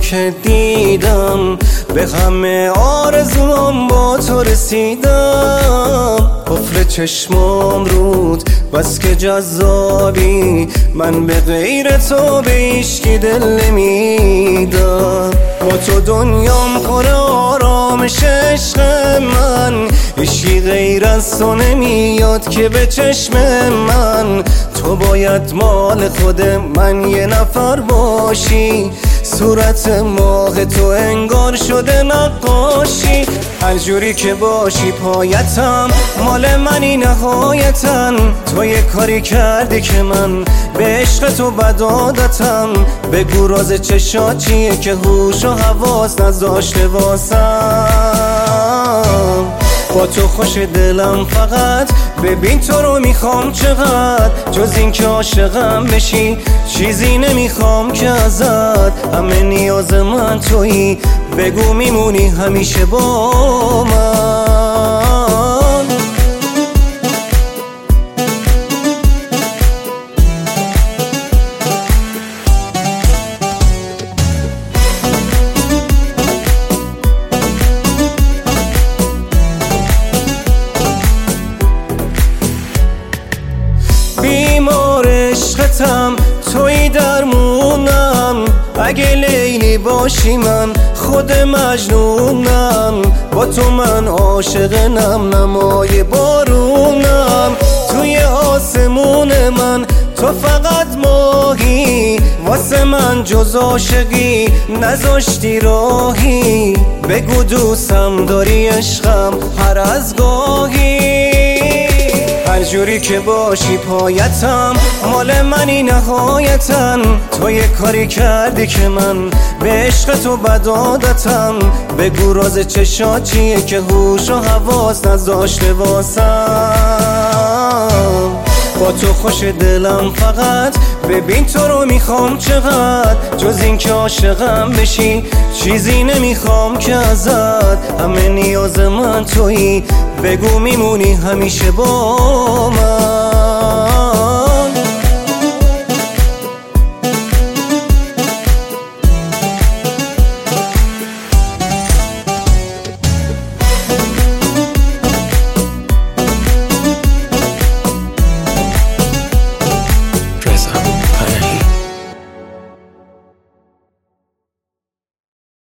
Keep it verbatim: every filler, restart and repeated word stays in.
که دیدم، به همه آرزوام با تو رسیدم. قفل چشمام رود بس که جذابی، من به غیر تو به هیچکی دل نمیدم. با تو دنیام پر آرامش عشق من، هیچکی غیر از تو نمیاد که به چشم من. تو باید مال خود من یه نفر باشی، صورت ماه تو انگار شده نقاشی. هر جوری که باشی پایتم، مال منی نهایتن. تو یه کاری کردی که من به عشق تو بد عادتم. بگو راز چشات چیه که هوش و حواس نذاشته واسم. با تو خوش دلم فقط، ببین تو رو میخوام چقدر. جز این که عاشقم بشی چیزی نمیخوام که ازت. همه نیاز من تویی، بگو میمونی همیشه با من. بیمار عشقتم، توی درمونم. اگه لیلی باشی من خود مجنونم. با تو من عاشق نم نمای بارونم. توی آسمون من تو فقط ماهی، واسه من جز عاشقی نذاشتی راهی. بگو دوستم داری عشقم هر از گاهی. هر جوری که باشی پایتم، مال منی نهایتن. تو یه کاری کردی که من به عشق تو بد عادتم. بگو راز چشات چیه که هوش و حواس نذاشته واسم. با تو خوش دلم فقط، ببین تو رو میخوام چقدر. جز این که عاشقم بشی چیزی نمیخوام که ازت. همه نیاز من تویی، بگو میمونی همیشه با من.